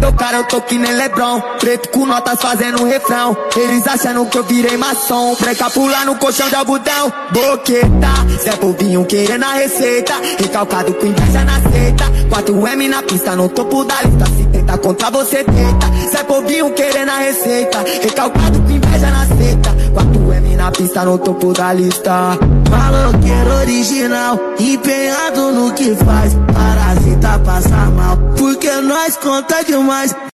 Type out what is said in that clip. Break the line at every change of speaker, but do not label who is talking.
meu cara, eu tô que nem Lebron. Preto com notas fazendo um refrão. Eles achando que eu virei maçom. Breca pular no colchão de algodão. Boqueta, Zé Povinho querendo a receita. Recalcado com inveja na seita. 4M na pista, no topo da lista. Se tenta contra você, tenta. Zé Povinho querendo a receita. Recalcado com inveja na seita. 4M na pista, no topo da lista.
Maloqueiro original, empenhado no que faz. Parasita passa mal, porque nós conta demais.